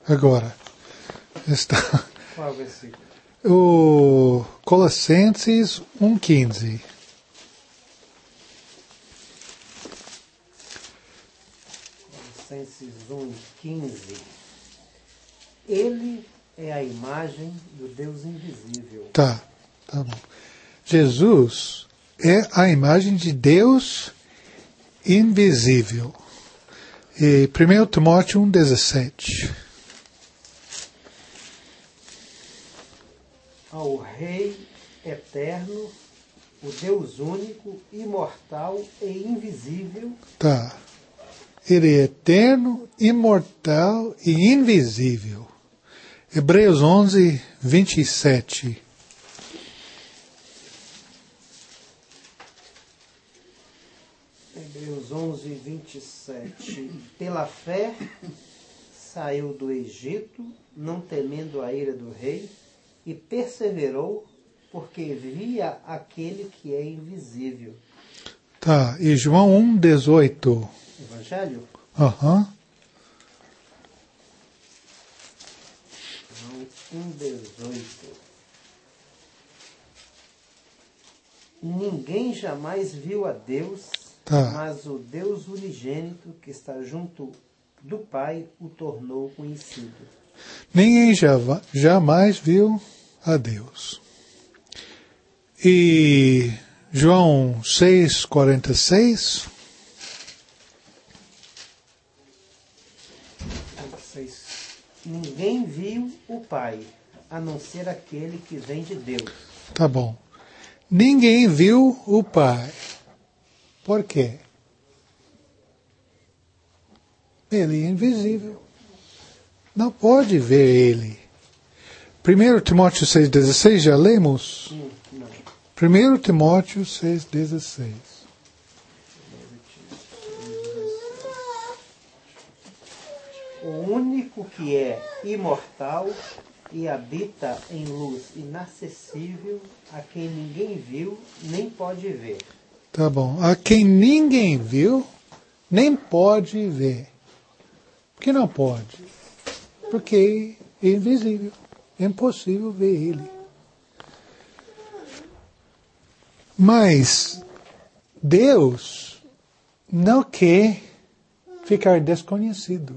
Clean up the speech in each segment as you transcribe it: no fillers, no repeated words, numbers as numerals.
agora. Está Qual versículo? o Colossenses 1,15. Colossenses 1:15. Ele é a imagem do Deus invisível. Tá bom. Jesus é a imagem de Deus invisível. E 1 Timóteo 1,17. Ao Rei eterno, o Deus único, imortal e invisível. Tá. Ele é eterno, imortal e invisível. Hebreus 11:27. Hebreus 11:27. Pela fé saiu do Egito, não temendo a ira do rei, e perseverou, porque via aquele que é invisível. Tá. E João 1,18. Evangelho? Aham. João 1:18. Ninguém jamais viu a Deus, Tá. mas o Deus unigênito que está junto do Pai o tornou conhecido. Ninguém jamais viu a Deus. E João 6,46. Ninguém viu o Pai, a não ser aquele que vem de Deus. Tá bom. Ninguém viu o Pai. Por quê? Ele é invisível. Não pode ver ele. 1 Timóteo 6,16, já lemos? Não. 1 Timóteo 6,16. O único que é imortal e habita em luz inacessível, a quem ninguém viu nem pode ver. Tá bom. A quem ninguém viu, nem pode ver. Por que não pode? Porque é invisível. É impossível ver ele. Mas Deus não quer ficar desconhecido.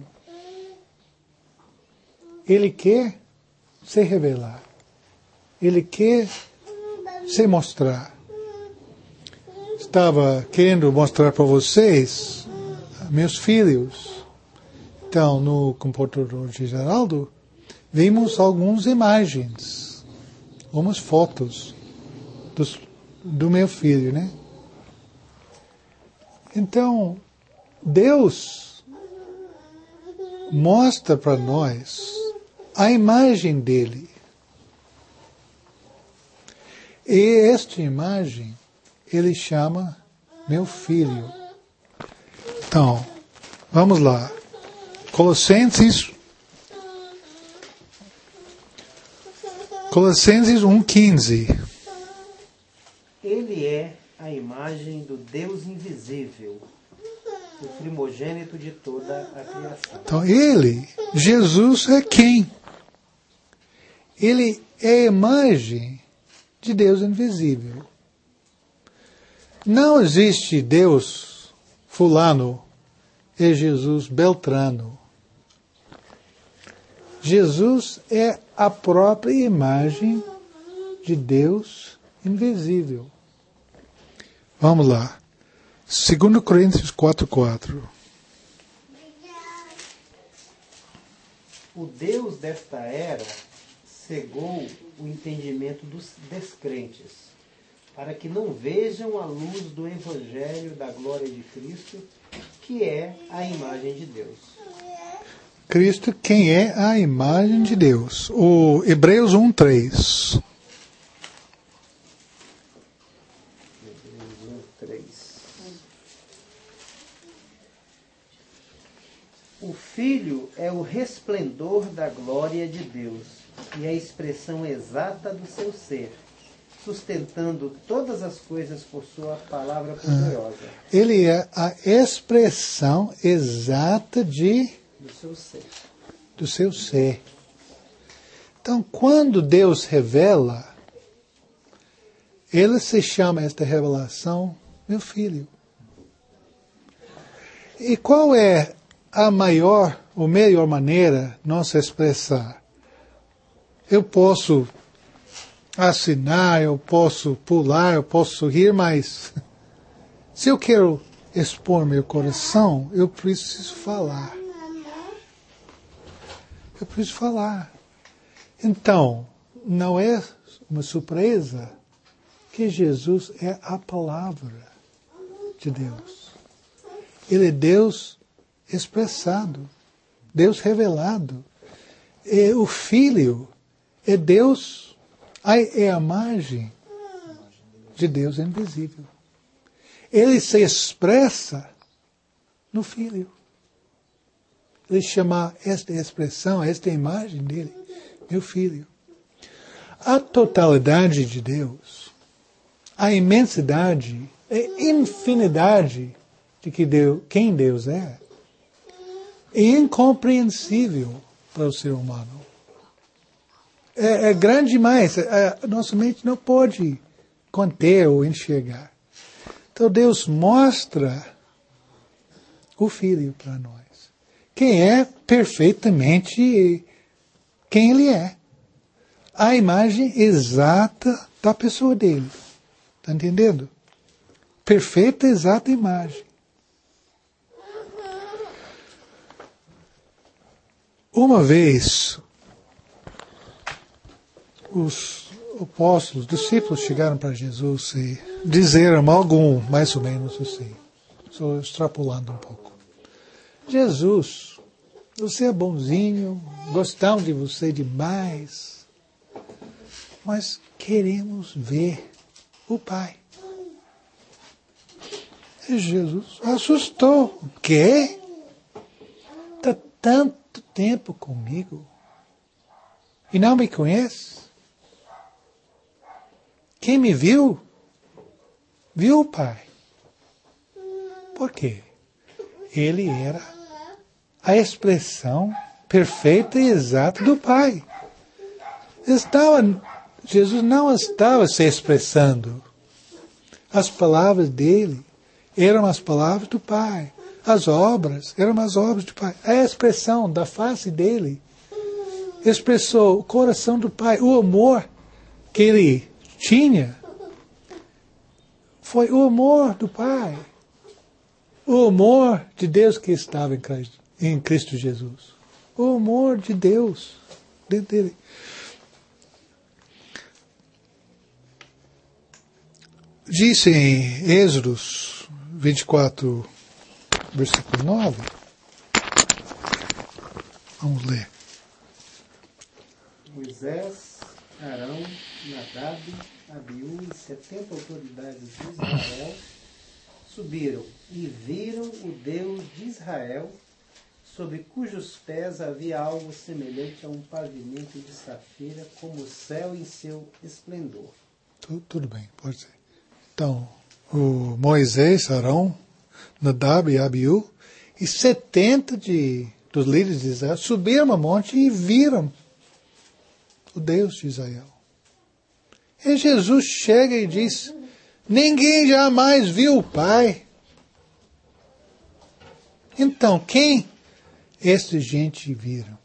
Ele quer se revelar. Ele quer se mostrar. Estava querendo mostrar para vocês, meus filhos. Então, no computador de Geraldo, vimos algumas imagens, algumas fotos do meu filho, né? Então, Deus mostra para nós a imagem dele. E esta imagem ele chama meu filho. Então, vamos lá. Colossenses 1,15. Ele é a imagem do Deus invisível, o primogênito de toda a criação. Então, ele, Jesus, é quem? Ele é a imagem de Deus invisível. Não existe Deus fulano e Jesus beltrano. Jesus é a própria imagem de Deus invisível. Vamos lá. 2 Coríntios 4:4. O Deus desta era cegou o entendimento dos descrentes, para que não vejam a luz do Evangelho da glória de Cristo, que é a imagem de Deus. Cristo, quem é a imagem de Deus. O Hebreus 1:3. Hebreus 1:3. O Filho é o resplendor da glória de Deus e a expressão exata do seu ser, sustentando todas as coisas por sua palavra poderosa. Ele é a expressão exata Do seu ser. do seu ser. Então, quando Deus revela, Ele se chama esta revelação meu filho. E qual é a maior ou melhor maneira de nós expressar? Eu posso assinar, eu posso pular, eu posso sorrir, mas se eu quero expor meu coração, eu preciso falar. Eu preciso falar. Então, não é uma surpresa que Jesus é a palavra de Deus. Ele é Deus expressado, Deus revelado. E o Filho é Deus, é a imagem de Deus invisível. Ele se expressa no Filho. Ele chama esta expressão, esta imagem dele, meu Filho. A totalidade de Deus, a imensidade, a infinidade de quem Deus é incompreensível para o ser humano. É grande demais. Nossa mente não pode conter ou enxergar. Então Deus mostra o Filho para nós, quem é perfeitamente quem Ele é. A imagem exata da pessoa dele. Está entendendo? Perfeita, exata imagem. Uma vez, os apóstolos, os discípulos chegaram para Jesus e disseram algo mais ou menos assim. Estou extrapolando um pouco. Jesus, você é bonzinho, gostamos de você demais, mas queremos ver o Pai. E Jesus assustou. O quê? Está tanto tempo comigo e não me conhece? Quem me viu, viu o Pai. Por quê? Ele era a expressão perfeita e exata do Pai. Jesus não estava se expressando. As palavras dele eram as palavras do Pai. As obras eram as obras do Pai. A expressão da face dele expressou o coração do Pai. O amor que ele tinha foi o amor do Pai. O amor de Deus que estava em Cristo Jesus. O amor de Deus dentro dele. Diz em Êxodos 24, versículo 9. Vamos ler. Moisés, Arão, Nadab, Abiú e 70 autoridades de Israel subiram e viram o Deus de Israel, sobre cujos pés havia algo semelhante a um pavimento de safira, como o céu em seu esplendor. Tudo bem, pode ser. Então, o Moisés, Arão, Nadab e Abiú e 70 dos líderes de Israel subiram ao monte e viram o Deus de Israel. E Jesus chega e diz: ninguém jamais viu o Pai. Então, quem esta gente viram?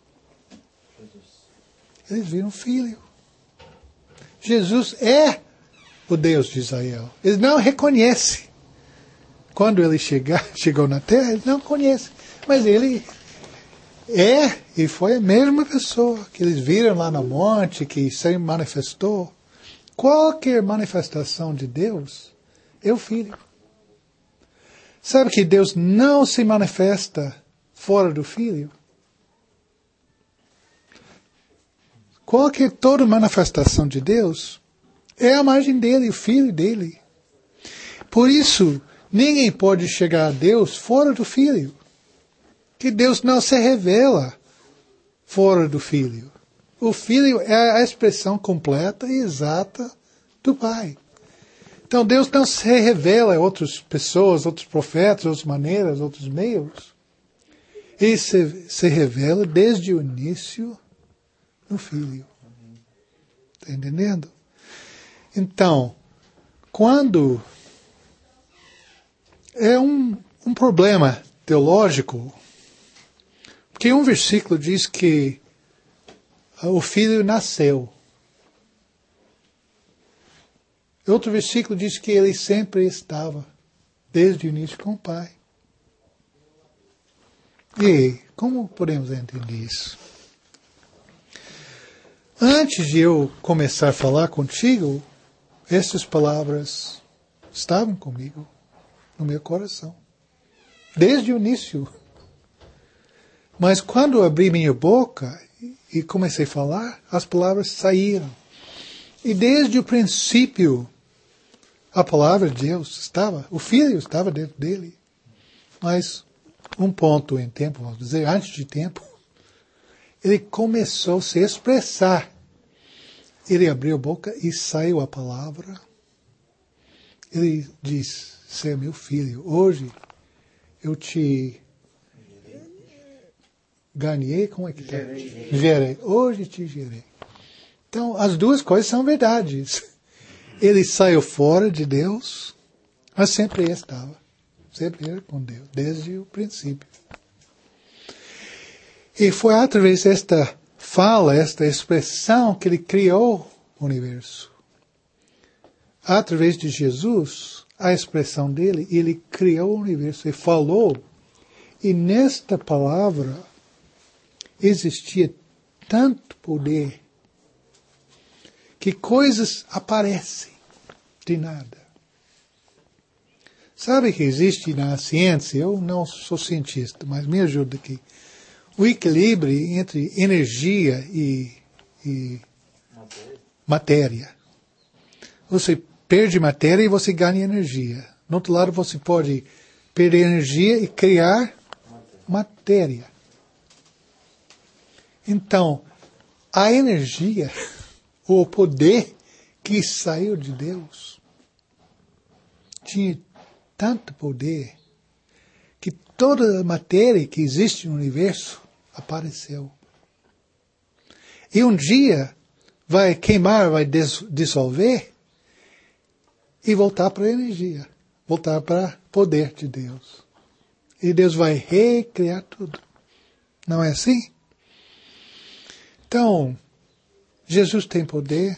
Eles viram o Filho. Jesus é o Deus de Israel. Eles não reconhecem. Quando ele chegou na terra, eles não conhecem. Mas ele é e foi a mesma pessoa que eles viram lá no monte, que se manifestou. Qualquer manifestação de Deus é o Filho. Sabe que Deus não se manifesta fora do Filho? Toda manifestação de Deus é a imagem dele, o Filho dele. Por isso, ninguém pode chegar a Deus fora do Filho. Que Deus não se revela fora do Filho. O Filho é a expressão completa e exata do Pai. Então Deus não se revela a outras pessoas, outros profetas, outras maneiras, outros meios. E se revela desde o início no Filho. Está entendendo? Então, quando é um problema teológico, porque um versículo diz que o Filho nasceu. Outro versículo diz que ele sempre estava, desde o início, com o Pai. E como podemos entender isso? Antes de eu começar a falar contigo, essas palavras estavam comigo, no meu coração, desde o início. Mas quando eu abri minha boca e comecei a falar, as palavras saíram. E desde o princípio, a palavra de Deus estava, o Filho estava dentro dele. Mas um ponto em tempo, vamos dizer, antes de tempo, ele começou a se expressar. Ele abriu a boca e saiu a palavra. Ele diz, você é meu filho, hoje eu te ganhei, como é que está? Gerei. Hoje te gerei. Então, as duas coisas são verdades. Ele saiu fora de Deus, mas sempre estava. Sempre era com Deus, desde o princípio. E foi através desta fala, esta expressão, que ele criou o universo. Através de Jesus, a expressão dele, ele criou o universo e falou. E nesta palavra existia tanto poder que coisas aparecem de nada. Sabe que existe na ciência, eu não sou cientista, mas me ajuda aqui, o equilíbrio entre energia e matéria. Você perde matéria e você ganha energia. No outro lado, você pode perder energia e criar matéria. Então, a energia, o poder que saiu de Deus, tinha tanto poder que toda a matéria que existe no universo apareceu. E um dia vai queimar, vai dissolver e voltar para a energia, voltar para o poder de Deus. E Deus vai recriar tudo. Não é assim? Então, Jesus tem poder.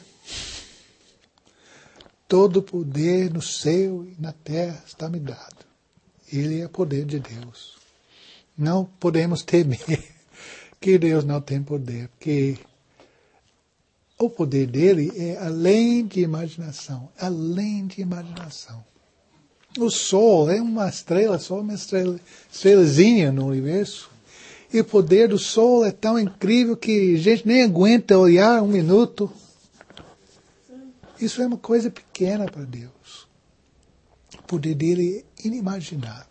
Todo poder no céu e na terra está me dado. Ele é o poder de Deus. Não podemos temer que Deus não tem poder, porque o poder dele é além de imaginação, além de imaginação. O Sol é uma estrela, só uma estrelazinha no universo. E o poder do Sol é tão incrível que a gente nem aguenta olhar um minuto. Isso é uma coisa pequena para Deus. O poder dele é inimaginável.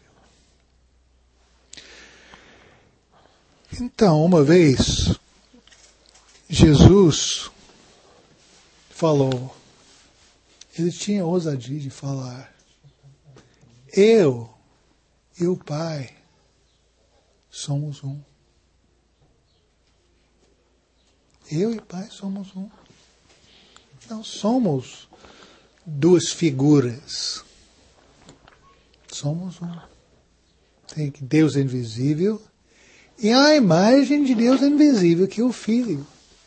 Então, uma vez, Jesus falou, ele tinha ousadia de falar, eu e o Pai somos um. Eu e o Pai somos um. Não somos duas figuras. Somos um. Tem Deus invisível e a imagem de Deus invisível, que é o Filho.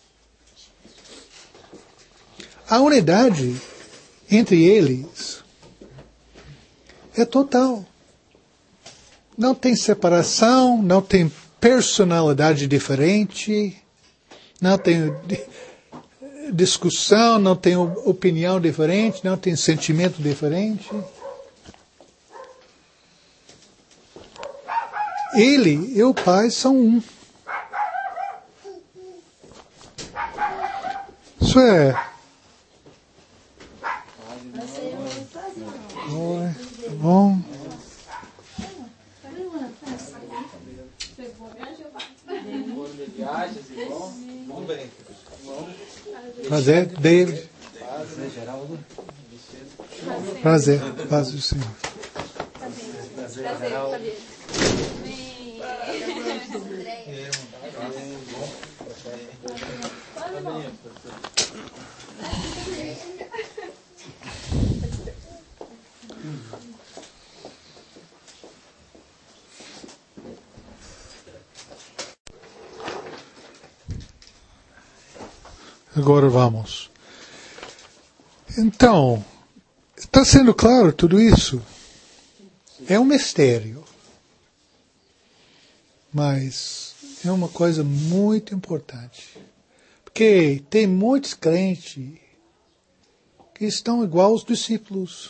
A unidade entre eles é total. Não tem separação, não tem personalidade diferente, não tem discussão, não tem opinião diferente, não tem sentimento diferente. Ele e o Pai são um. Isso é. Oi, tá bom? Prazer, David. Prazer, paz do Senhor. Prazer, Agora vamos. Então, está sendo claro tudo isso? É um mistério. Mas é uma coisa muito importante. Porque tem muitos crentes que estão igual aos discípulos.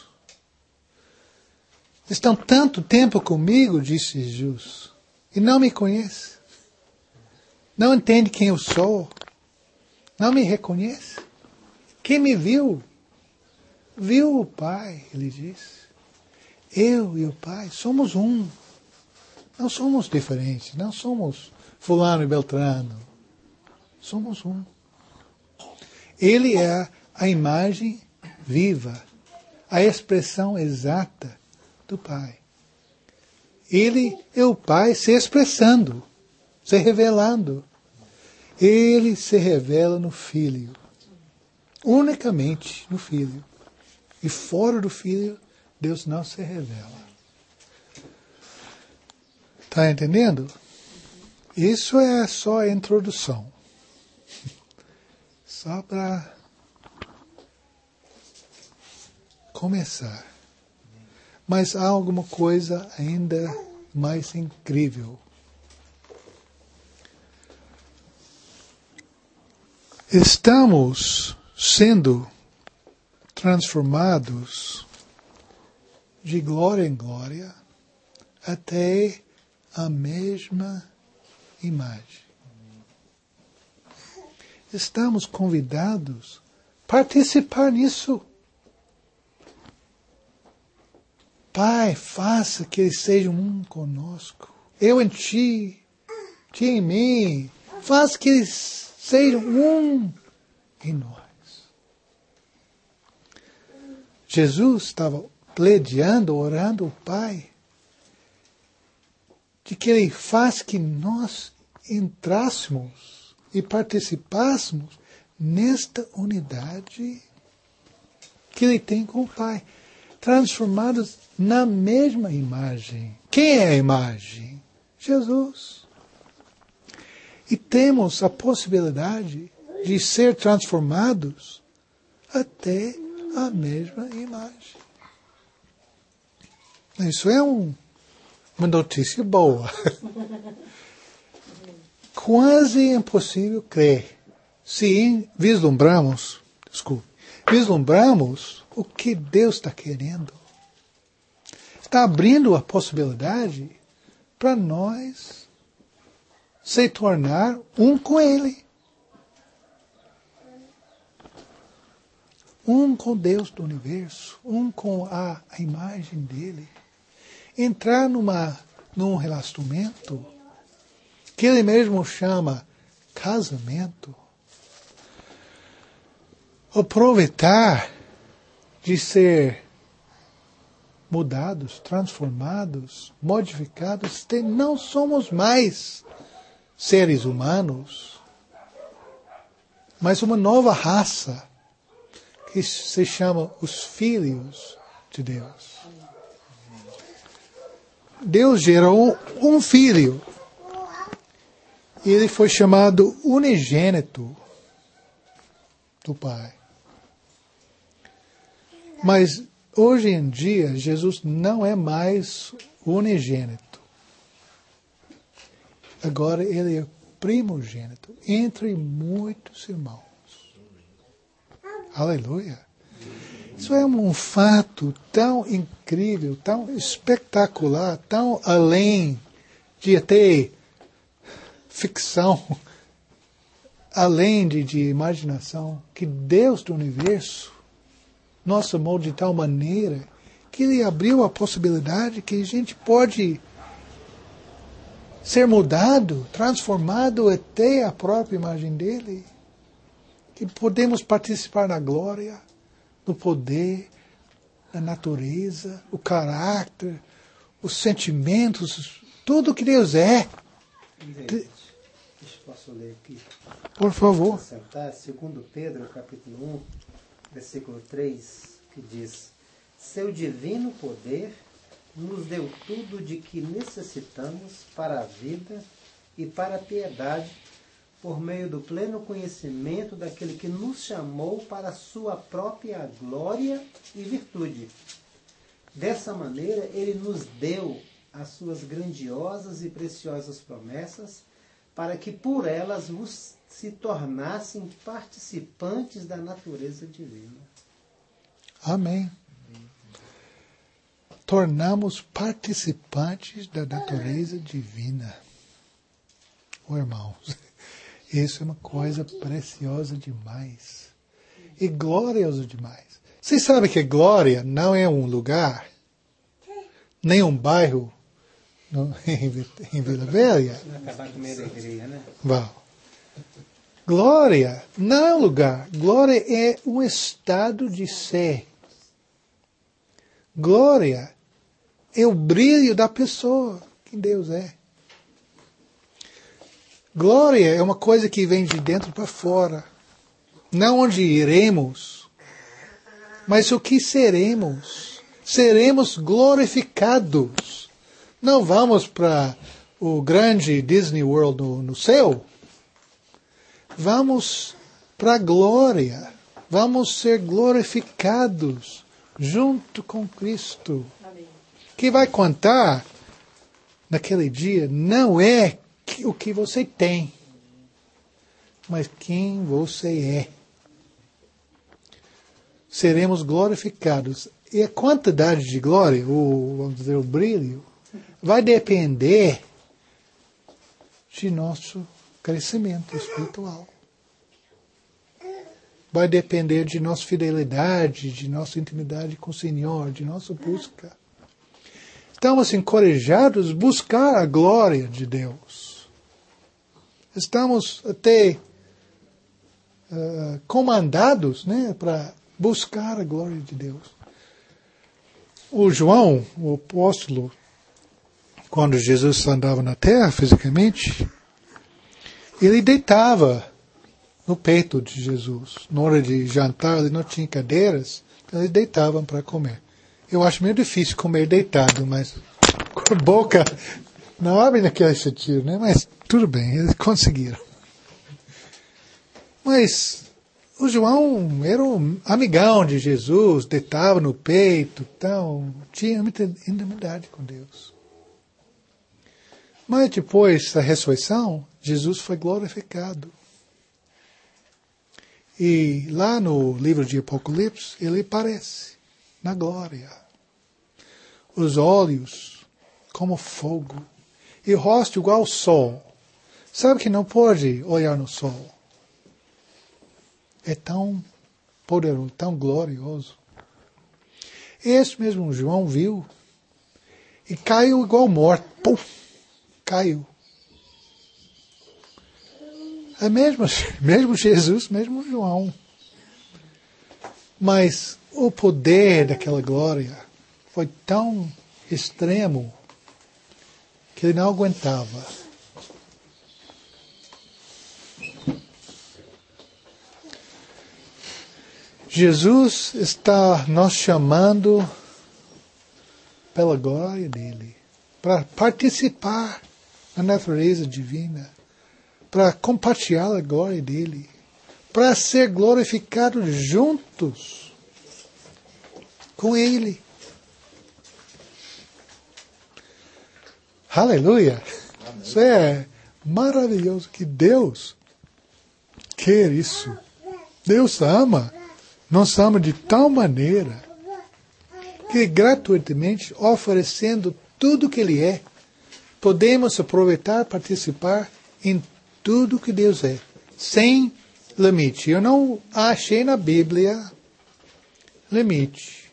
Estão tanto tempo comigo, disse Jesus, e não me conhecem. Não entendem quem eu sou. Não me reconhece. Quem me viu, viu o Pai, ele disse. Eu e o Pai somos um. Não somos diferentes. Não somos fulano e beltrano. Somos um. Ele é a imagem viva, a expressão exata do Pai. Ele é o Pai se expressando, se revelando. Ele se revela no Filho. Unicamente no Filho. E fora do Filho, Deus não se revela. Está entendendo? Isso é só a introdução. Só para começar. Mas há alguma coisa ainda mais incrível. Estamos sendo transformados de glória em glória até a mesma imagem. Estamos convidados a participar nisso. Pai, faça que eles sejam um conosco. Eu em ti, ti em mim. Faça que eles sejam um em nós. Jesus estava pleiteando, orando ao Pai, de que Ele faz que nós entrássemos e participássemos nesta unidade que Ele tem com o Pai, transformados na mesma imagem. Quem é a imagem? Jesus. E temos a possibilidade de ser transformados até a mesma imagem. Isso é uma notícia boa. Quase impossível crer. Se vislumbramos o que Deus está querendo. Está abrindo a possibilidade para nós se tornar um com Ele. Um com Deus do universo, um com a imagem dele. Entrar num relacionamento que ele mesmo chama casamento. Aproveitar de ser mudados, transformados, modificados. Não somos mais seres humanos, mas uma nova raça que se chama os filhos de Deus. Deus gerou um filho. E ele foi chamado unigênito do Pai. Mas hoje em dia, Jesus não é mais unigênito. Agora ele é primogênito entre muitos irmãos. Aleluia. Isso é um fato tão incrível, tão espetacular, tão além de até ficção, além de imaginação, que Deus do universo nos amou de tal maneira que Ele abriu a possibilidade que a gente pode ser mudado, transformado até a própria imagem dEle. Que podemos participar da glória, do poder, da natureza, o caráter, os sentimentos, tudo que Deus é. Posso ler aqui? Por favor. Sentar, segundo Pedro, capítulo 1, versículo 3, que diz: seu divino poder nos deu tudo de que necessitamos para a vida e para a piedade, por meio do pleno conhecimento daquele que nos chamou para a sua própria glória e virtude. Dessa maneira, ele nos deu as suas grandiosas e preciosas promessas, para que por elas vos se tornassem participantes da natureza divina. Amém. Tornamos participantes da natureza divina. Oh, irmãos, isso é uma coisa preciosa demais. E gloriosa demais. Vocês sabem que glória não é um lugar, nem um bairro em Vila Velha. Não acabar com a minha alegria, né? Bom, glória não é um lugar. Glória é um estado de ser. Glória é o brilho da pessoa, quem Deus é. Glória é uma coisa que vem de dentro para fora. Não onde iremos, mas o que seremos. Seremos glorificados. Não vamos para o grande Disney World no céu. Vamos para a glória. Vamos ser glorificados junto com Cristo. Que vai contar naquele dia não é o que você tem, mas quem você é. Seremos glorificados. E a quantidade de glória, vamos dizer, o brilho, vai depender de nosso crescimento espiritual. Vai depender de nossa fidelidade, de nossa intimidade com o Senhor, de nossa busca. Estamos encorajados a buscar a glória de Deus. Estamos até comandados, né, para buscar a glória de Deus. O João, o apóstolo, quando Jesus andava na terra fisicamente, ele deitava no peito de Jesus. Na hora de jantar, ele não tinha cadeiras, então eles deitavam para comer. Eu acho meio difícil comer deitado, mas com a boca não abre naquele sentido, né? Mas tudo bem, eles conseguiram. Mas o João era um amigão de Jesus, deitava no peito, então tinha muita intimidade com Deus. Mas depois da ressurreição, Jesus foi glorificado. E lá no livro de Apocalipse, ele aparece na glória. Os olhos como fogo. E o rosto igual ao sol. Sabe que não pode olhar no sol. É tão poderoso, tão glorioso. Esse mesmo João viu. E caiu igual morto. Pum! Caiu. É mesmo Jesus, mesmo João. Mas o poder daquela glória foi tão extremo que ele não aguentava. Jesus está nos chamando pela glória dele, para participar da natureza divina, para compartilhar a glória dele, para ser glorificados juntos com ele. Aleluia! Amém. Isso é maravilhoso que Deus quer isso. Deus ama, nos ama de tal maneira que gratuitamente, oferecendo tudo que Ele é, podemos aproveitar, participar em tudo que Deus é, sem limite. Eu não achei na Bíblia limite.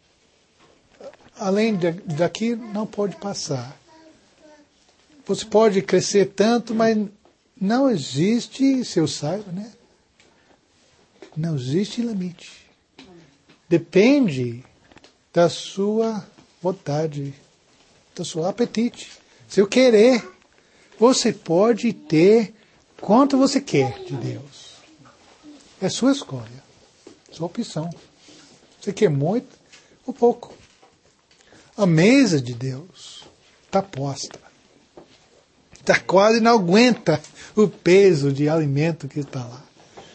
Além daqui, não pode passar. Você pode crescer tanto, mas não existe, se eu saiba, né? Não existe limite. Depende da sua vontade, do seu apetite. Se eu querer, você pode ter Quanto você quer de Deus? É sua escolha, sua opção. Você quer muito ou pouco? A mesa de Deus está posta. Está quase não aguenta o peso de alimento que está lá.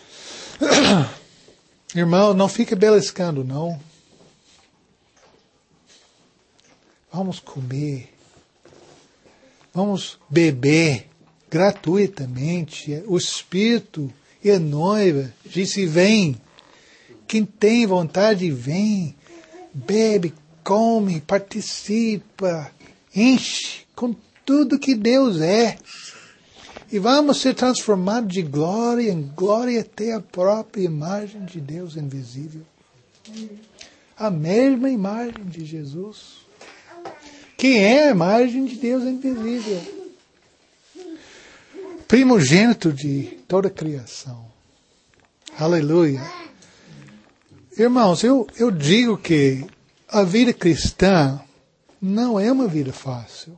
Irmão, não fique beliscando, não. Vamos comer. Vamos beber gratuitamente. O Espírito e a noiva disse, vem. Quem tem vontade, vem. Bebe, come, participa, enche com tudo que Deus é. E vamos ser transformados de glória em glória até a própria imagem de Deus invisível. A mesma imagem de Jesus. Que é a imagem de Deus invisível. Primogênito de toda a criação. Aleluia. Irmãos, eu digo que a vida cristã não é uma vida fácil.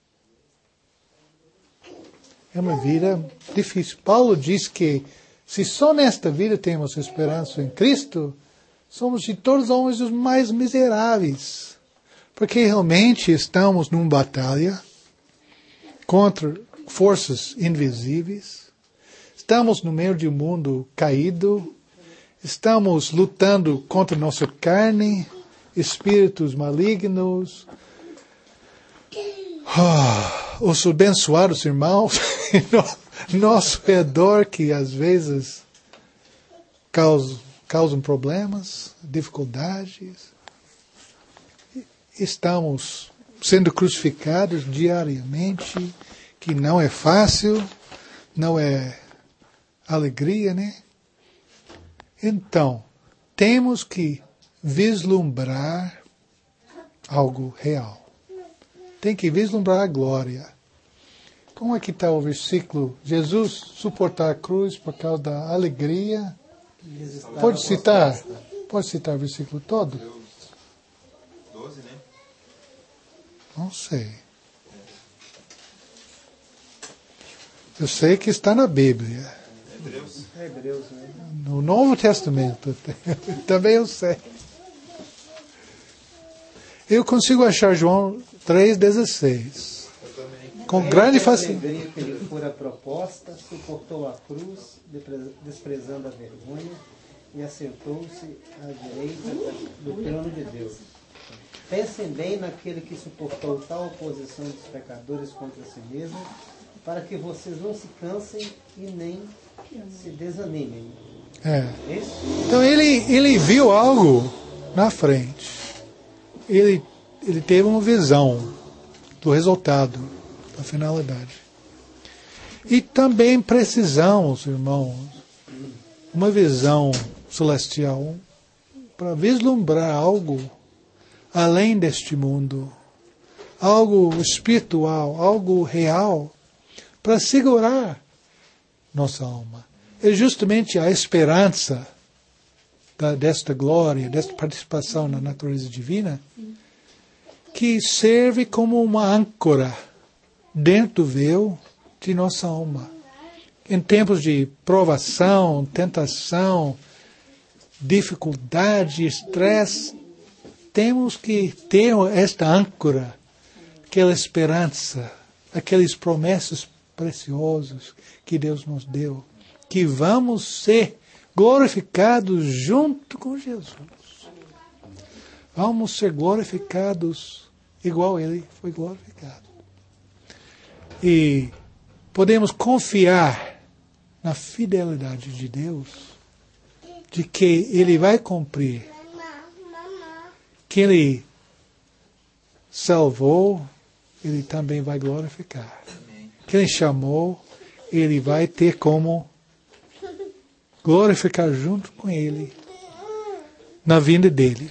É uma vida difícil. Paulo diz que se só nesta vida temos esperança em Cristo, somos de todos os homens os mais miseráveis. Porque realmente estamos numa batalha contra forças invisíveis. Estamos no meio de um mundo caído. Estamos lutando contra nossa carne, espíritos malignos. Os abençoados irmãos nosso redor que às vezes causam problemas, dificuldades. Estamos sendo crucificados diariamente, que não é fácil, não é alegria, né? Então, temos que vislumbrar algo real. Tem que vislumbrar a glória. Como é que está o versículo? Jesus suportar a cruz por causa da alegria. Pode citar o versículo todo? 12, né? Não sei. Eu sei que está na Bíblia. Hebreus, né? No Novo Testamento. Também eu sei. Eu consigo achar João 3,16. Com grande facilidade. alegria que lhe fora proposta, suportou a cruz, desprezando a vergonha, e assentou-se à direita do trono de Deus. Pensem bem naquele que suportou tal oposição dos pecadores contra si mesmo, para que vocês não se cansem e nem se desanimem. Então ele viu algo na frente. Ele teve uma visão do resultado, da finalidade. E também precisamos, irmãos, uma visão celestial para vislumbrar algo além deste mundo, algo espiritual, algo real, para segurar nossa alma. É justamente a esperança desta glória, desta participação na natureza divina, que serve como uma âncora dentro do véu de nossa alma. Em tempos de provação, tentação, dificuldade, estresse, temos que ter esta âncora, aquela esperança, aquelas promessas preciosas que Deus nos deu, que vamos ser glorificados junto com Jesus. Vamos ser glorificados igual Ele foi glorificado. E podemos confiar na fidelidade de Deus, de que Ele vai cumprir, que Ele salvou, Ele também vai glorificar. Que Ele chamou, Ele vai ter como glorificar junto com Ele na vinda dEle.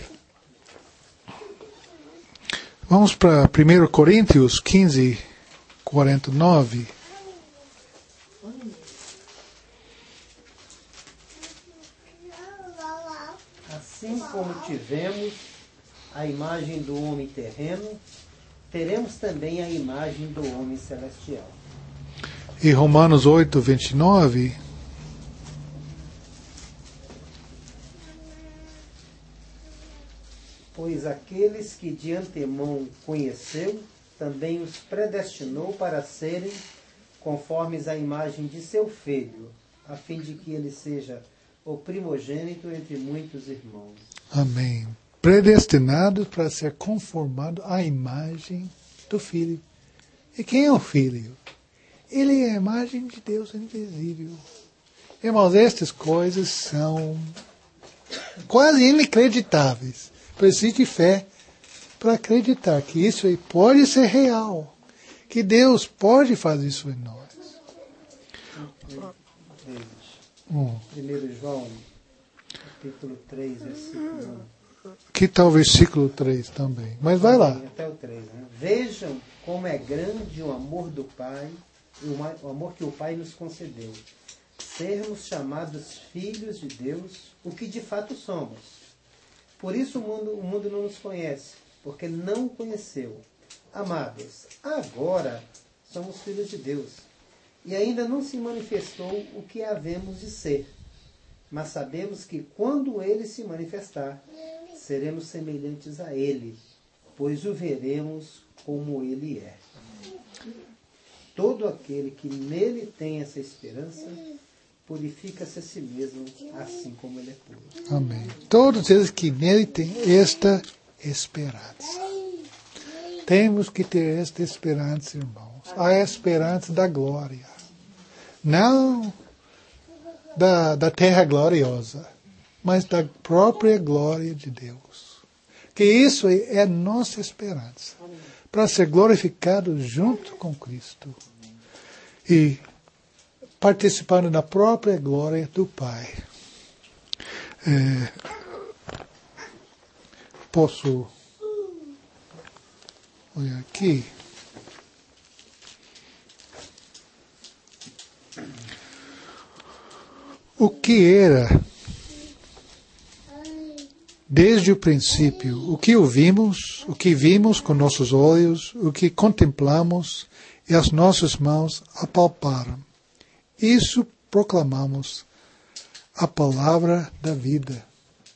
Vamos para 1 Coríntios 15, 49. Assim como tivemos a imagem do homem terreno, teremos também a imagem do homem celestial. E Romanos 8, 29. Pois aqueles que de antemão conheceu, também os predestinou para serem conformes à imagem de seu filho, a fim de que ele seja o primogênito entre muitos irmãos. Amém. Predestinados para ser conformado à imagem do Filho. E quem é o Filho? Ele é a imagem de Deus invisível. Irmãos, estas coisas são quase inacreditáveis. Precisa de fé para acreditar que isso aí pode ser real. Que Deus pode fazer isso em nós. 1 João, capítulo 3, versículo 1. Que tal o versículo 3 também. Mas vai lá. Até o 3, né? Vejam como é grande o amor do Pai, o amor que o Pai nos concedeu. Sermos chamados filhos de Deus, o que de fato somos. Por isso o mundo não nos conhece, porque não o conheceu. Amados, agora somos filhos de Deus. E ainda não se manifestou o que havemos de ser. Mas sabemos que quando Ele se manifestar, seremos semelhantes a Ele, pois o veremos como Ele é. Todo aquele que nele tem essa esperança, purifica-se a si mesmo, assim como Ele é puro. Amém. Todos eles que nele têm esta esperança. Temos que ter esta esperança, irmãos. A esperança da glória. Não da terra gloriosa, mas da própria glória de Deus. Que isso é a nossa esperança. Para ser glorificado junto com Cristo. E participando da própria glória do Pai. Posso olhar aqui? O que era, desde o princípio, o que ouvimos, o que vimos com nossos olhos, o que contemplamos e as nossas mãos apalparam. Isso proclamamos, a palavra da vida.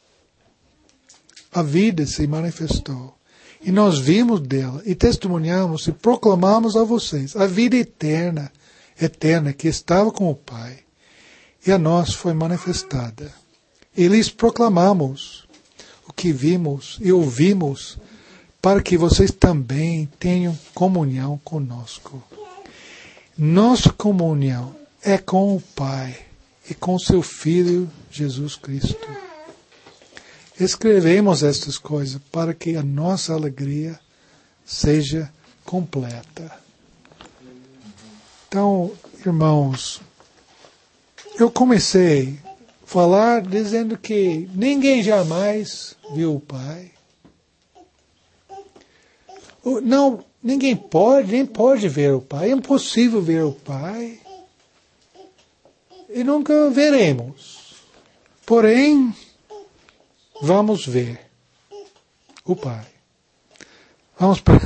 A vida se manifestou. E nós vimos dela, e testemunhamos e proclamamos a vocês a vida eterna que estava com o Pai. E a nós foi manifestada. E lhes proclamamos o que vimos e ouvimos, para que vocês também tenham comunhão conosco. Nossa comunhão é com o Pai e com seu Filho Jesus Cristo. Escrevemos estas coisas para que a nossa alegria seja completa. Então, irmãos, eu comecei a falar dizendo que ninguém jamais viu o Pai. Não, ninguém pode, nem pode ver o Pai. É impossível ver o Pai. E nunca veremos. Porém, vamos ver o Pai. Vamos para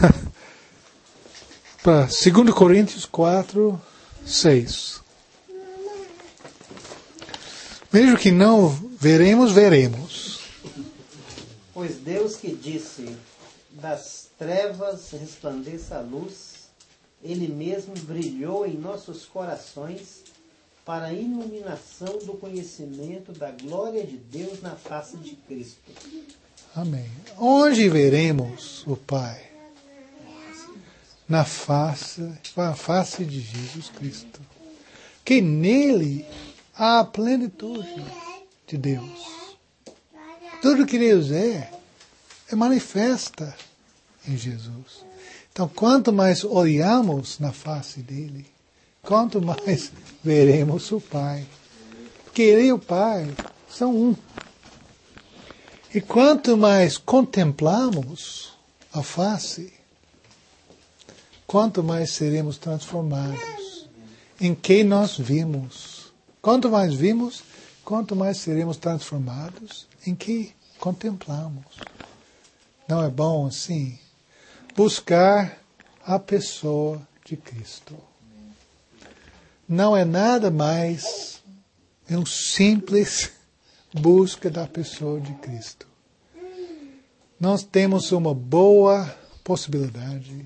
2 Coríntios 4, 6. Mesmo que não veremos. Pois Deus que disse, das trevas resplandeça a luz, Ele mesmo brilhou em nossos corações para a iluminação do conhecimento da glória de Deus na face de Cristo. Amém. Onde veremos o Pai? Na face de Jesus Cristo. Que nele há a plenitude de Deus. Tudo que Deus é manifesta em Jesus. Então, quanto mais olhamos na face dele, quanto mais veremos o Pai. Porque ele e o Pai são um. E quanto mais contemplamos a face, quanto mais seremos transformados em quem nós vimos. Quanto mais vimos, quanto mais seremos transformados em que contemplamos. Não é bom assim? Buscar a pessoa de Cristo. não é nada mais um simples busca da pessoa de Cristo. Nós temos uma boa possibilidade,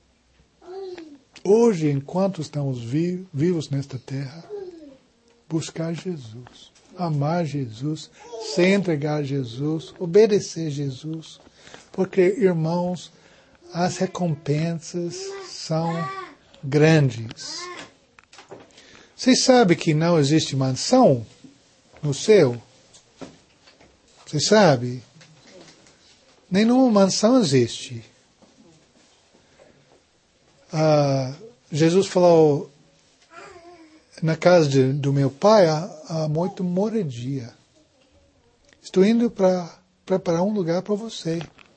hoje, enquanto estamos vivos nesta terra, buscar Jesus, amar Jesus, se entregar a Jesus, obedecer a Jesus, porque, irmãos, as recompensas são grandes. Vocês sabem que não existe mansão no céu? Vocês sabem? Nenhuma mansão existe. Jesus falou, na casa do meu pai há muito moradia. Estou indo para preparar um lugar para você.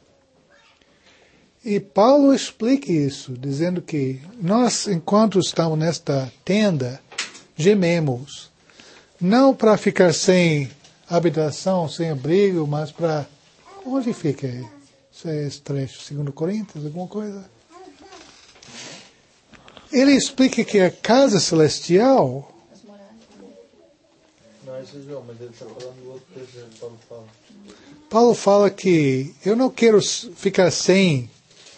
E Paulo explica isso, dizendo que nós, enquanto estamos nesta tenda, gememos. Não para ficar sem habitação, sem abrigo, mas para... Onde fica? Isso é esse trecho, 2 Coríntios, alguma coisa? Ele explica que a casa celestial... Não, isso é João, mas ele está falando do outro trecho que Paulo fala. Paulo fala que eu não quero ficar sem...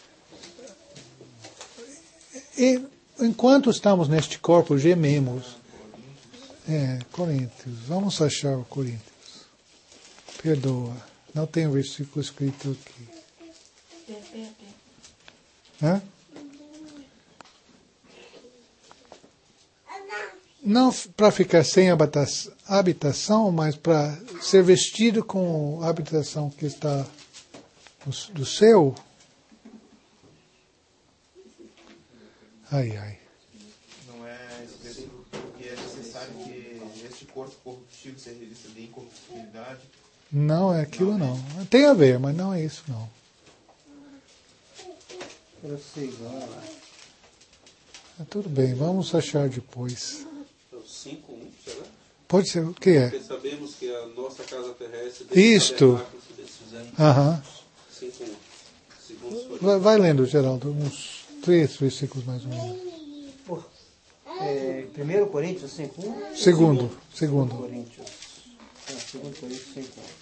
E, enquanto estamos neste corpo, gememos. Coríntios. Vamos achar o Coríntios. Perdoa. Não tem o versículo escrito aqui. Hã? Não para ficar sem habitação, mas para ser vestido com a habitação que está do céu. Ai. Não é esse versículo que é necessário que este corpo corruptível seja revestido de incorruptibilidade. Não é aquilo não. Tem a ver, mas não é isso não. Tudo bem, vamos achar depois. 5:1, será? Pode ser, o que é? Porque sabemos que a nossa casa terrestre... Isto. Aham. 5:1. Segundo Vai lendo, Geraldo, uns 3 versículos mais ou menos. 1 Coríntios 5:1? Segundo. 2 Coríntios 5:1.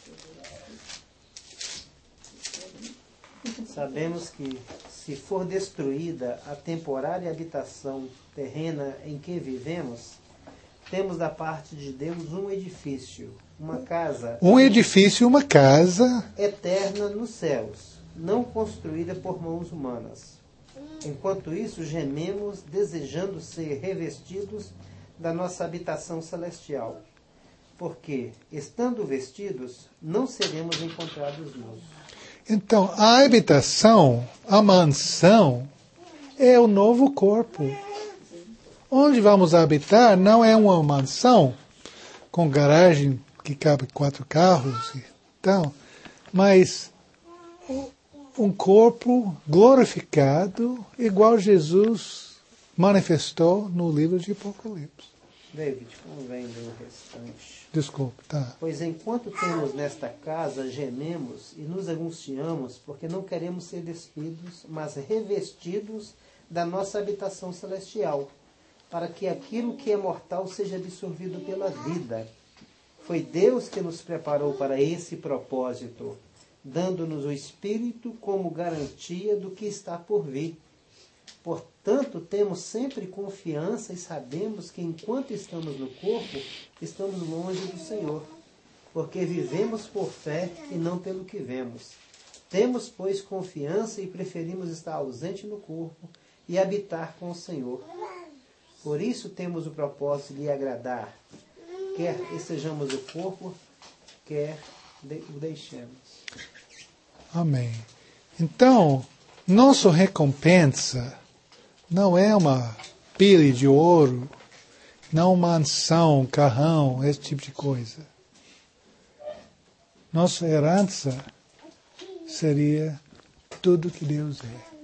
Sabemos que, se for destruída a temporária habitação terrena em que vivemos, temos da parte de Deus um edifício, uma casa... Um edifício, uma casa... eterna nos céus, não construída por mãos humanas. Enquanto isso, gememos, desejando ser revestidos da nossa habitação celestial. Porque, estando vestidos, não seremos encontrados nus. Então, a habitação, a mansão, é o novo corpo. Onde vamos habitar não é uma mansão com garagem que cabe 4 carros, então, mas um corpo glorificado, igual Jesus manifestou no livro de Apocalipse. David, convém ler o restante. Desculpe, tá. Pois enquanto temos nesta casa, gememos e nos angustiamos, porque não queremos ser despidos, mas revestidos da nossa habitação celestial, para que aquilo que é mortal seja absorvido pela vida. Foi Deus que nos preparou para esse propósito, dando-nos o Espírito como garantia do que está por vir. Portanto, temos sempre confiança e sabemos que enquanto estamos no corpo, estamos longe do Senhor, porque vivemos por fé e não pelo que vemos. Temos, pois, confiança e preferimos estar ausente no corpo e habitar com o Senhor. Por isso temos o propósito de lhe agradar, quer estejamos no corpo, quer o deixemos. Amém. Então, nossa recompensa não é uma pilha de ouro, não uma mansão, um carrão, esse tipo de coisa. Nossa herança seria tudo que Deus é.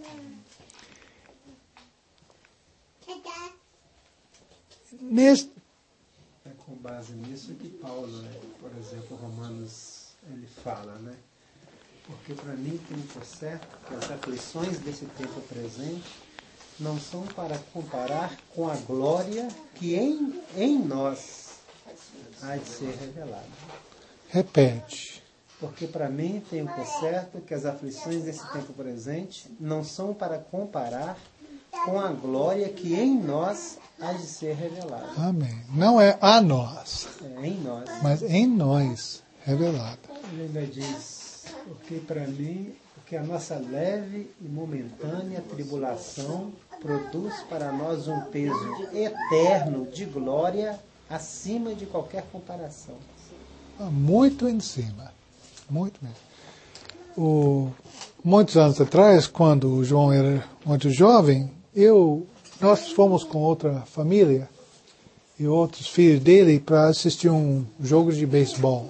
É com base nisso que Paulo, por exemplo, Romanos, ele fala, né? Porque para mim tem por certo que as aflições desse tempo presente não são para comparar com a glória que em nós há de ser revelada. Repete. Porque para mim tenho por certo que as aflições desse tempo presente não são para comparar com a glória que em nós há de ser revelada. Amém. Não é a nós, É em nós. mas em nós revelada. Ele ainda diz, porque para mim, porque a nossa leve e momentânea tribulação Produz para nós um peso eterno de glória acima de qualquer comparação. Muito em cima. Muito mesmo. Muitos anos atrás, quando o João era muito jovem, nós fomos com outra família e outros filhos dele para assistir um jogo de beisebol.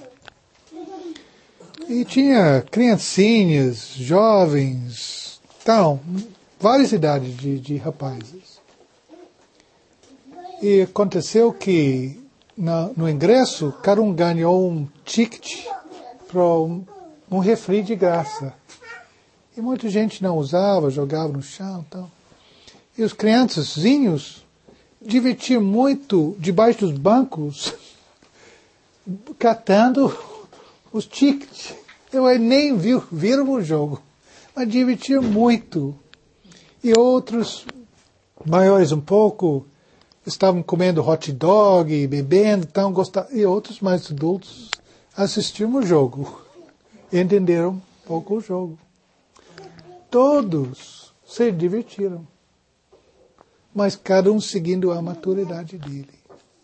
E tinha criancinhas, jovens, então, várias idades de rapazes. E aconteceu que no ingresso, cada um ganhou um ticket para um refri de graça. E muita gente não usava, jogava no chão. Então. E os criançazinhos divertiam muito debaixo dos bancos, catando os tickets. Eu nem viram o jogo, mas divertiam muito. E outros, maiores um pouco, estavam comendo hot dog, bebendo, então gostavam. E outros mais adultos assistiam o jogo. Entenderam um pouco o jogo. Todos se divertiram. Mas cada um seguindo a maturidade dele.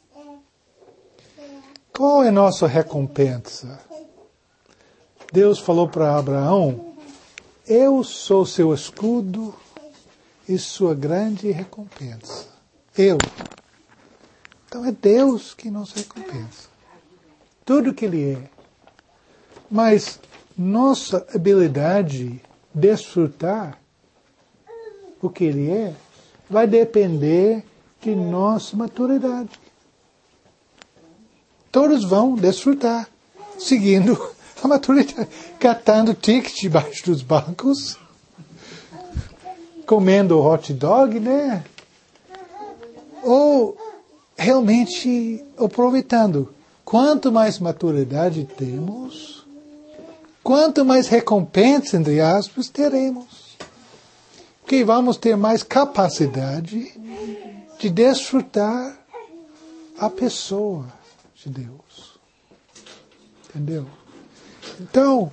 Qual é a nossa recompensa? Deus falou para Abraão, eu sou seu escudo e sua grande recompensa. Eu. Então é Deus que nos recompensa. Tudo que Ele é. Mas nossa habilidade de desfrutar o que Ele é vai depender de nossa maturidade. Todos vão desfrutar, seguindo a maturidade, catando tickets debaixo dos bancos, comendo hot dog, né? Ou realmente aproveitando. Quanto mais maturidade temos, quanto mais recompensa, entre aspas, teremos. Porque vamos ter mais capacidade de desfrutar a pessoa de Deus. Entendeu? Então,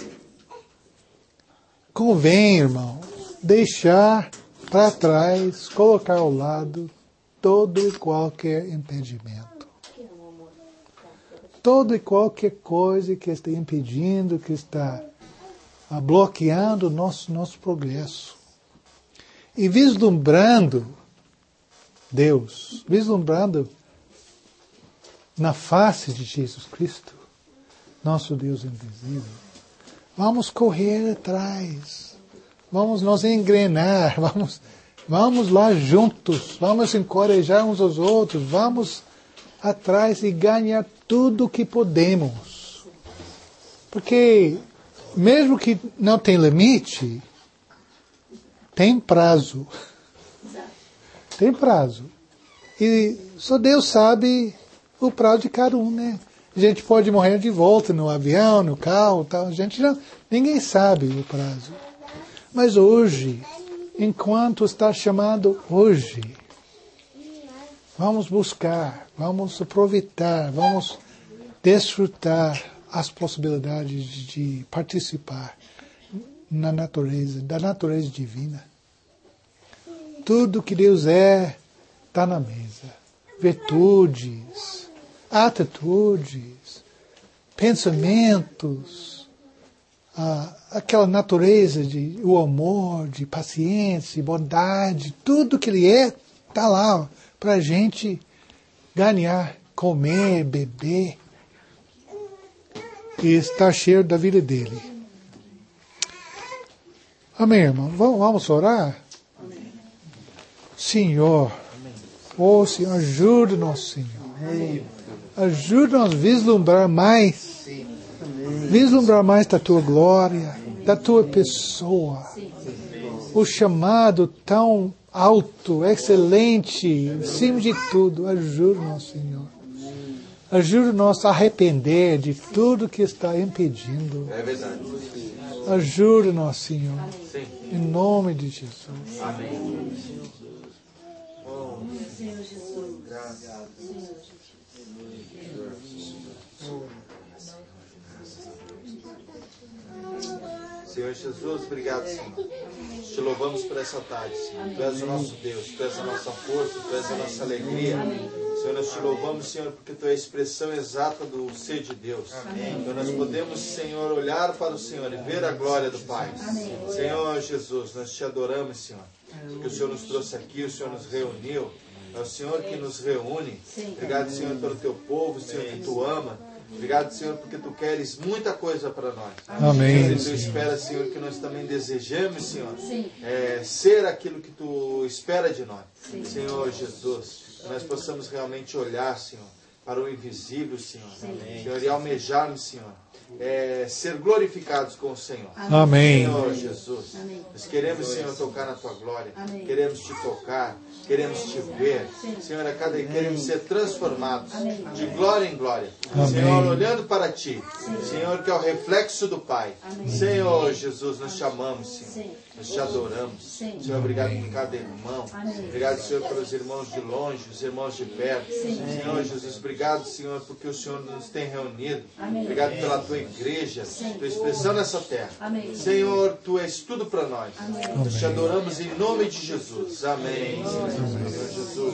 convém, irmão, deixar para trás, colocar ao lado todo e qualquer impedimento. Todo e qualquer coisa que está impedindo, que está bloqueando o nosso progresso. E vislumbrando Deus, vislumbrando na face de Jesus Cristo, nosso Deus invisível, vamos correr atrás, vamos nos engrenar, vamos lá juntos, vamos encorajar uns aos outros, vamos atrás e ganhar tudo o que podemos. Porque, mesmo que não tem limite, tem prazo. Tem prazo. E só Deus sabe o prazo de cada um, né? A gente pode morrer de volta no avião, no carro, tal. Ninguém sabe o prazo. Mas hoje, enquanto está chamado hoje, vamos buscar, vamos aproveitar, vamos desfrutar as possibilidades de participar da natureza divina. Tudo que Deus é, está na mesa. Virtudes, atitudes, pensamentos, aquela natureza o amor, de paciência, bondade, tudo que Ele é, está lá para a gente ganhar, comer, beber e estar cheio da vida dele. Amém, irmão? Vamos orar? Amém. Senhor, oh Senhor, ajuda-nos, Senhor. Ajuda-nos a vislumbrar mais. Vislumbrar mais da Tua glória, da Tua pessoa. O chamado tão alto, excelente, acima de tudo. Ajuda-nos, Senhor. Ajuda-nos a arrepender de tudo que está impedindo. É verdade. Ajuda-nos, Senhor. Sim. Em nome de Jesus. Amém. Senhor Jesus. Senhor Jesus, obrigado, Senhor. Te louvamos por essa tarde, Senhor. Tu és o nosso Deus, Tu és a nossa força, Tu és a nossa alegria. Senhor, nós te louvamos, Senhor, porque Tu és a expressão exata do ser de Deus. Então nós podemos, Senhor, olhar para o Senhor e ver a glória do Pai. Senhor Jesus, nós te adoramos, Senhor, porque o Senhor nos trouxe aqui, o Senhor nos reuniu. É o Senhor que nos reúne. Obrigado, Senhor, pelo Teu povo, Senhor, que Tu ama. Obrigado, Senhor, porque Tu queres muita coisa para nós. Amém. E Tu espera, Senhor, que nós também desejemos, Senhor, ser aquilo que Tu espera de nós. Senhor Jesus, que nós possamos realmente olhar, Senhor, para o invisível, Senhor. Senhor, e almejarmos, Senhor, ser glorificados com o Senhor. Amém. Senhor Jesus, nós queremos, Senhor, tocar na Tua glória. Queremos Te tocar. Queremos Te ver. Senhor, a cada dia queremos ser transformados de glória em glória. Senhor, olhando para Ti. Senhor, que é o reflexo do Pai. Senhor Jesus, nós Te amamos, Senhor. Nós Te adoramos. Senhor, obrigado por cada irmão. Obrigado, Senhor, pelos irmãos de longe, os irmãos de perto. Senhor Jesus, obrigado, Senhor, porque o Senhor nos tem reunido. Obrigado pela Tua igreja, Tua expressão nessa terra. Senhor, Tu és tudo para nós. Nós Te adoramos em nome de Jesus. Amém. Senhor Jesus.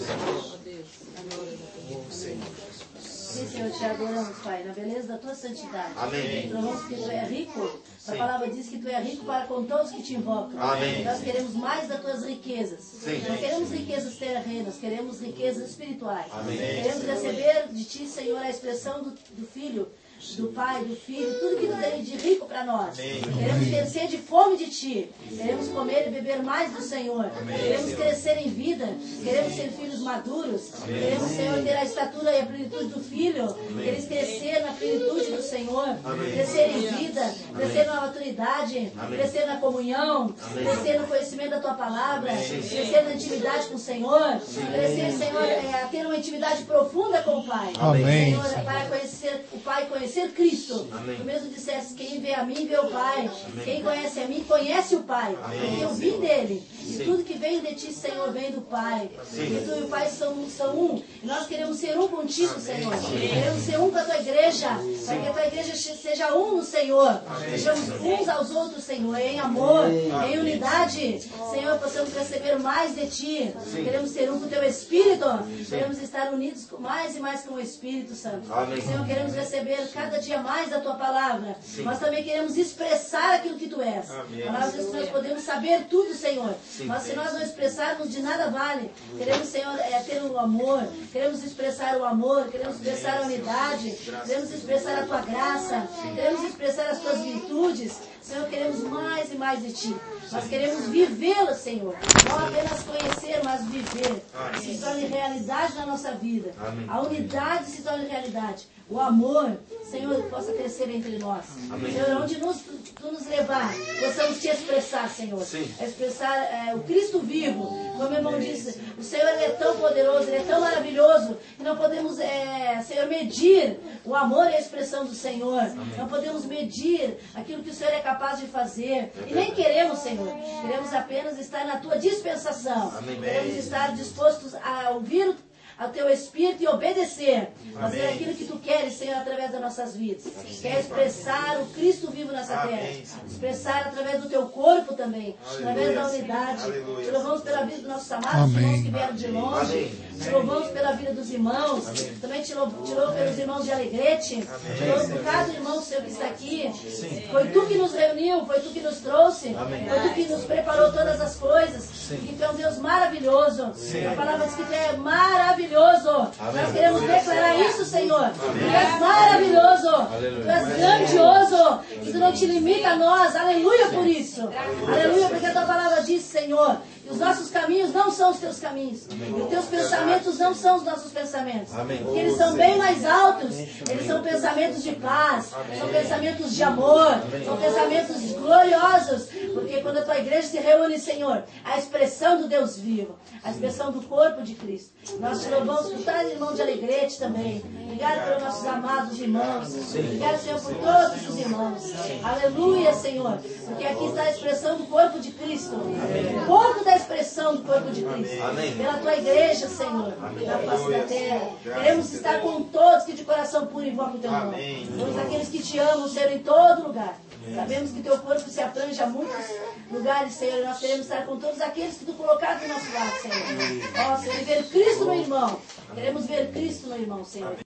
Sim, Senhor, Te adoramos, Pai, na beleza da Tua santidade. Amém. Te louvamos porque Tu é rico. A palavra diz que Tu é rico para com todos que Te invocam. Amém. Nós queremos mais das Tuas riquezas. Não queremos riquezas terrenas, queremos riquezas espirituais. Amém. Queremos receber de Ti, Senhor, a expressão do Filho, do Pai, do Filho, tudo que Tu tem de rico para nós. Queremos ter sede e fome de Ti. Queremos comer e beber mais do Senhor. Queremos crescer em vida. Queremos ser filhos maduros. Queremos, Senhor, ter a estatura e a plenitude do Filho. Queremos crescer na plenitude do Senhor. Crescer em vida. Crescer na maturidade. Crescer na comunhão. Crescer no conhecimento da Tua palavra. Crescer na intimidade com o Senhor. Crescer, Senhor, a ter uma intimidade profunda com o Pai. Amém. Senhor, para conhecer o Pai, conhecer Cristo. Tu mesmo disseste, quem vê a mim, vê o Pai. Quem conhece a mim, conhece o Pai. Porque eu vim dele. E tudo que vem de Ti, Senhor, vem do Pai. E Tu e o Pai são um. E nós queremos ser um contigo, Senhor. Queremos ser um com a Tua igreja. Para que a Tua igreja seja um no Senhor. Sejamos uns aos outros, Senhor. Em amor, em unidade. Senhor, possamos receber mais de Ti. Queremos ser um com o Teu Espírito. Queremos estar unidos mais e mais com o Espírito Santo. Senhor, queremos receber cada dia mais da Tua palavra. Mas também queremos expressar aquilo que Tu és. A palavra diz que nós podemos saber tudo, Senhor. Mas se nós não expressarmos, de nada vale. Queremos, Senhor, ter o amor. Queremos expressar o amor. Queremos expressar a unidade. Queremos expressar a Tua graça. Queremos expressar as Tuas virtudes. Senhor, queremos mais e mais de Ti. Nós queremos vivê-la, Senhor. Não apenas conhecer, mas viver. Que se torne realidade na nossa vida. A unidade se torne realidade. O amor, Senhor, possa crescer entre nós. Senhor, onde Tu nos levar, possamos Te expressar, Senhor. Expressar o Cristo vivo. Como o irmão disse, o Senhor Ele é tão poderoso, Ele é tão maravilhoso, que não podemos, Senhor, medir o amor e a expressão do Senhor. Não podemos medir aquilo que o Senhor é capaz de fazer. E nem queremos, Senhor. Queremos apenas estar na Tua dispensação. Queremos estar dispostos a ouvir ao Teu Espírito e obedecer. Fazer aquilo que Tu queres, Senhor, através das nossas vidas. Quer expressar o Cristo vivo nessa terra. Expressar através do Teu corpo também. Através da unidade. Te louvamos pela vida dos nossos amados irmãos que vieram de longe. Te louvamos pela vida dos irmãos. Também te louvo pelos irmãos de Alegrete. Te louvo por cada irmão Senhor que está aqui. Foi Tu que nos reuniu. Foi Tu que nos trouxe. Foi Tu que nos preparou todas as coisas. E Tu é um Deus maravilhoso. A palavra diz que Tu é maravilhoso. Nós queremos declarar isso, Senhor. Tu és maravilhoso. Tu és grandioso. E Tu não te limita a nós. Aleluia por isso. Aleluia, porque a Tua palavra diz, Senhor, que os nossos caminhos não são os Teus caminhos. E os Teus pensamentos não são os nossos pensamentos. Porque eles são bem mais altos Eles são pensamentos de paz, são pensamentos de amor, são pensamentos gloriosos, porque quando a tua igreja se reúne, Senhor, a expressão do Deus vivo, a expressão do corpo de Cristo. Nós te louvamos por cada irmão de Alegrete também. Obrigado pelos nossos amados irmãos. Obrigado, Senhor, por todos os irmãos. Aleluia, Senhor. Porque aqui está a expressão do corpo de Cristo. O corpo da expressão do corpo de Cristo. Pela tua igreja, Senhor, na face da terra. Queremos estar com todos que de coração puro invocam o teu nome. Todos aqueles que te amam, Senhor, em todo lugar. Sabemos que teu corpo se abrange a muitos lugares, Senhor. Nós queremos estar com todos aqueles que tu colocaste do nosso lado, Senhor. Ó, Senhor, e ver Cristo no irmão. Queremos ver Cristo no irmão, Senhor.